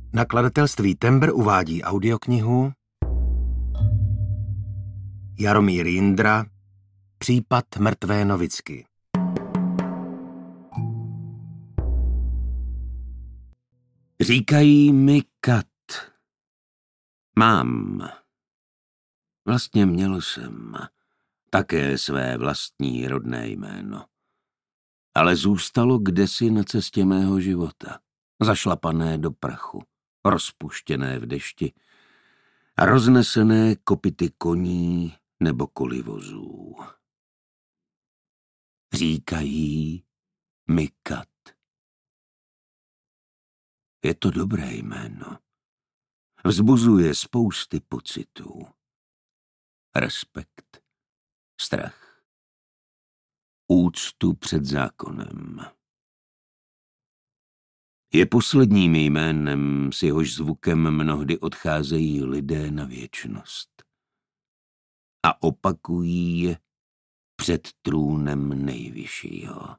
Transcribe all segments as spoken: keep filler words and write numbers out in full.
Nakladatelství Tembr uvádí audioknihu Jaromír Jindra Případ mrtvé Novicky. Říkají mi Kat. Mám. Vlastně měl jsem také své vlastní rodné jméno. Ale zůstalo kdesi na cestě mého života, zašlapané do prachu, rozpuštěné v dešti a roznesené kopyty koní nebo kolivozů. Říkají mi Kat. Je to dobré jméno. Vzbuzuje spousty pocitů. Respekt, strach, úctu před zákonem. Je posledním jménem, s jehož zvukem mnohdy odcházejí lidé na věčnost a opakují je před trůnem nejvyššího.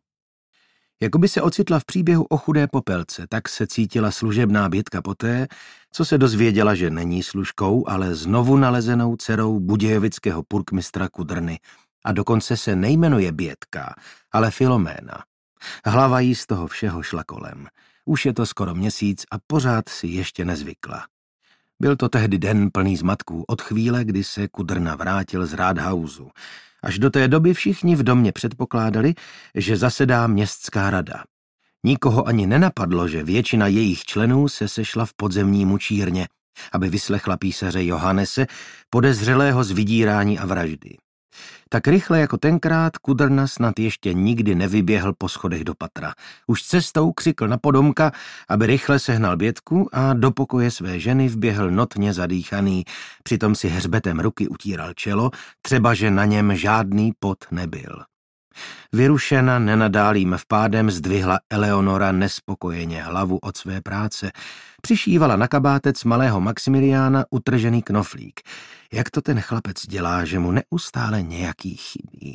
Jakoby se ocitla v příběhu o chudé popelce, tak se cítila služebná Bětka poté, co se dozvěděla, že není služkou, ale znovu nalezenou dcerou budějovického purkmistra Kudrny a dokonce se nejmenuje Bětka, ale Filoména. Hlava jí z toho všeho šla kolem. Už je to skoro měsíc a pořád si ještě nezvykla. Byl to tehdy den plný zmatků od chvíle, kdy se Kudrna vrátil z Rádhausu. Až do té doby všichni v domě předpokládali, že zasedá městská rada. Nikoho ani nenapadlo, že většina jejich členů se sešla v podzemní mučírně, aby vyslechla písaře Johannese, podezřelého z vydírání a vraždy. Tak rychle jako tenkrát Kudrna snad ještě nikdy nevyběhl po schodech do patra. Už cestou křikl na podomka, aby rychle sehnal Bětku a do pokoje své ženy vběhl notně zadýchaný, přitom si hřbetem ruky utíral čelo, třeba že na něm žádný pot nebyl. Vyrušena nenadálým vpádem zdvihla Eleonora nespokojeně hlavu od své práce. Přišívala na kabátec malého Maximiliána utržený knoflík. Jak to ten chlapec dělá, že mu neustále nějaký chybí?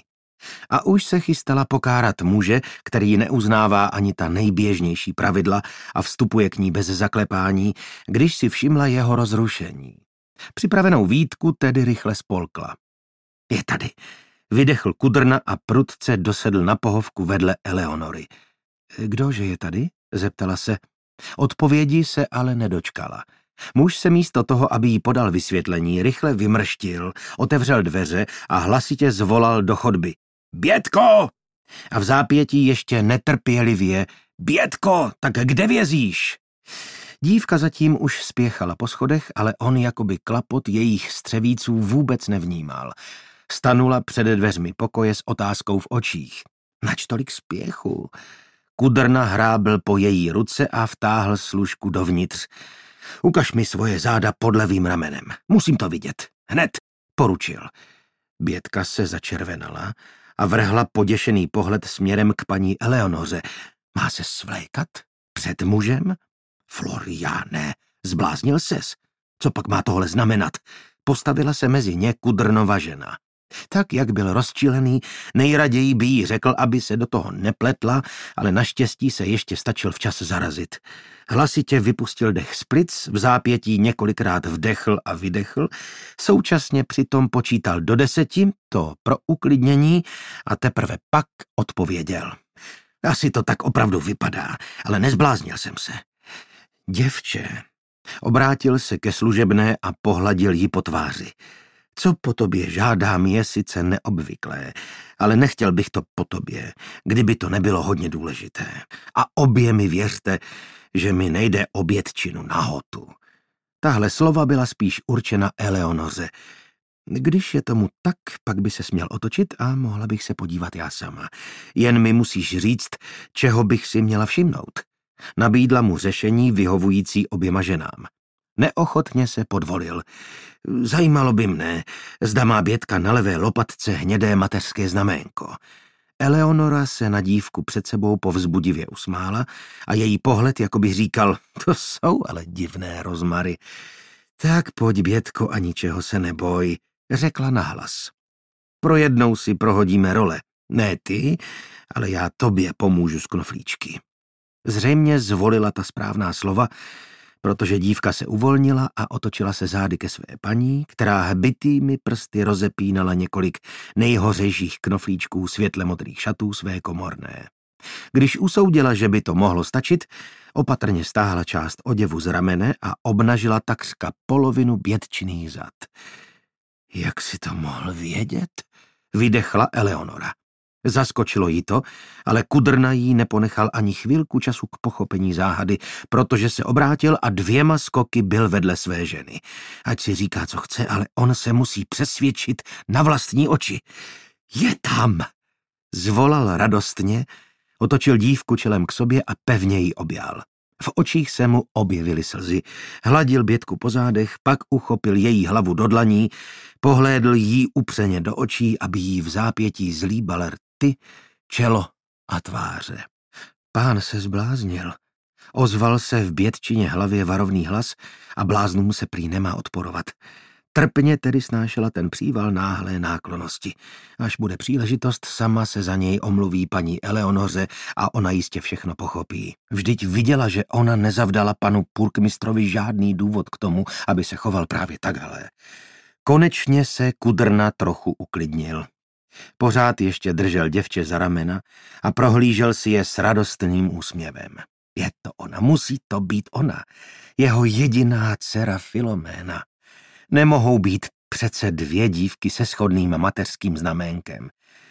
A už se chystala pokárat muže, který neuznává ani ta nejběžnější pravidla a vstupuje k ní bez zaklepání, když si všimla jeho rozrušení. Připravenou výtku tedy rychle spolkla. Je tady. Vydechl Kudrna a prudce dosedl na pohovku vedle Eleonory. Kdože je tady? Zeptala se. Odpovědi se ale nedočkala. Muž se místo toho, aby jí podal vysvětlení, rychle vymrštil, otevřel dveře a hlasitě zvolal do chodby. Bětko! A v zápětí ještě netrpělivě. Bětko, tak kde vězíš? Dívka zatím už spěchala po schodech, ale on jakoby klapot jejich střevíců vůbec nevnímal. Stanula před dveřmi pokoje s otázkou v očích. Nač tolik spěchu? Kudrna hrábl po její ruce a vtáhl služku dovnitř. Ukaž mi svoje záda pod levým ramenem. Musím to vidět. Hned, poručil. Bětka se začervenala a vrhla poděšený pohled směrem k paní Eleonoře. Má se svlékat? Před mužem? Floriáne, zbláznil ses. Co pak má tohle znamenat? Postavila se mezi ně Kudrnova žena. Tak, jak byl rozčilený, nejraději by jí řekl, aby se do toho nepletla, ale naštěstí se ještě stačil včas zarazit. Hlasitě vypustil dech z plic, v zápětí několikrát vdechl a vydechl, současně přitom počítal do deseti, to pro uklidnění, a teprve pak odpověděl. Asi to tak opravdu vypadá, ale nezbláznil jsem se. Děvče, obrátil se ke služebné a pohladil ji po tváři. Co po tobě žádám, je sice neobvyklé, ale nechtěl bych to po tobě, kdyby to nebylo hodně důležité. A obě mi věřte, že mi nejde o bětčinu nahotu. Tahle slova byla spíš určena Eleonoře. Když je tomu tak, pak by se směl otočit a mohla bych se podívat já sama. Jen mi musíš říct, čeho bych si měla všimnout. Nabídla mu řešení vyhovující oběma ženám. Neochotně se podvolil. Zajímalo by mne, zda má Bětka na levé lopatce hnědé mateřské znaménko. Eleonora se na dívku před sebou povzbudivě usmála a její pohled jakoby říkal, to jsou ale divné rozmary. Tak pojď, Bětko, a ničeho se neboj, řekla nahlas. Pro jednou si prohodíme role. Ne ty, ale já tobě pomůžu z knoflíčky. Zřejmě zvolila ta správná slova, protože dívka se uvolnila a otočila se zády ke své paní, která hbitými prsty rozepínala několik nejhořejších knoflíčků světle modrých šatů své komorné. Když usoudila, že by to mohlo stačit, opatrně stáhla část oděvu z ramene a obnažila takřka polovinu bědčiných zad. Jak si to mohl vědět? Vydechla Eleonora. Zaskočilo jí to, ale Kudrna jí neponechal ani chvilku času k pochopení záhady, protože se obrátil a dvěma skoky byl vedle své ženy. Ať si říká, co chce, ale on se musí přesvědčit na vlastní oči. Je tam! Zvolal radostně, otočil dívku čelem k sobě a pevně ji objal. V očích se mu objevily slzy. Hladil Bětku po zádech, pak uchopil její hlavu do dlaní, pohlédl jí upřeně do očí, aby jí v zápětí zlíbal rty, čelo a tváře. Pán se zbláznil. Ozval se v Bětčině hlavě varovný hlas a bláznům se prý nemá odporovat. Trpně tedy snášela ten příval náhlé náklonosti. Až bude příležitost, sama se za něj omluví paní Eleonoře a ona jistě všechno pochopí. Vždyť viděla, že ona nezavdala panu purkmistrovi žádný důvod k tomu, aby se choval právě takhle. Konečně se Kudrna trochu uklidnil. Pořád ještě držel děvče za ramena a prohlížel si je s radostným úsměvem. Je to ona, musí to být ona, jeho jediná dcera Filoména. Nemohou být přece dvě dívky se shodným mateřským znaménkem.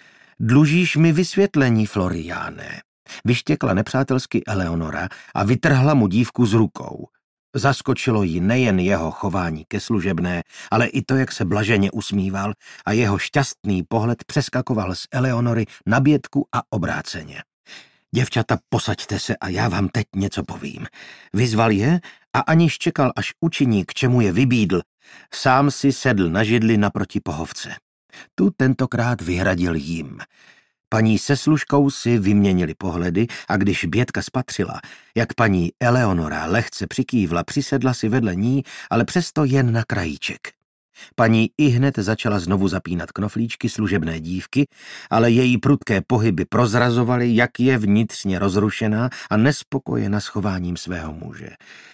Dlužíš mi vysvětlení, Floriáne. Vyštěkla nepřátelsky Eleonora a vytrhla mu dívku z rukou. Zaskočilo jí nejen jeho chování ke služebné, ale i to, jak se blaženě usmíval a jeho šťastný pohled přeskakoval z Eleonory na Bětku a obráceně. Děvčata, posaďte se a já vám teď něco povím. Vyzval je a aniž čekal, až učiní, k čemu je vybídl, sám si sedl na židli naproti pohovce. Tu tentokrát vyhradil jim. Paní se služkou si vyměnili pohledy a když Bětka spatřila, jak paní Eleonora lehce přikývla, přisedla si vedle ní, ale přesto jen na krajíček. Paní ihned začala znovu zapínat knoflíčky služebné dívky, ale její prudké pohyby prozrazovaly, jak je vnitřně rozrušená a nespokojena s chováním svého muže.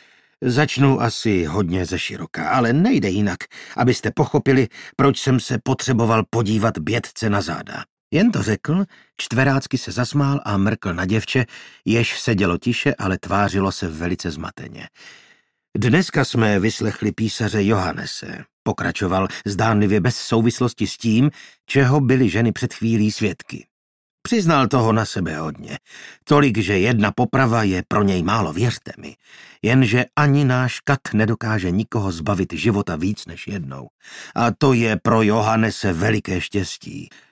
Začnu asi hodně ze široka, ale nejde jinak, abyste pochopili, proč jsem se potřeboval podívat Bětce na záda. Jen to řekl, čtverácky se zasmál a mrkl na děvče, jež sedělo tiše, ale tvářilo se velice zmateně. Dneska jsme vyslechli písaře Johannese, pokračoval zdánlivě bez souvislosti s tím, čeho byly ženy před chvílí svědky. Přiznal toho na sebe hodně, tolik, že jedna poprava je pro něj málo, věřte mi, jenže ani náš kat nedokáže nikoho zbavit života víc než jednou. A to je pro Johannese veliké štěstí.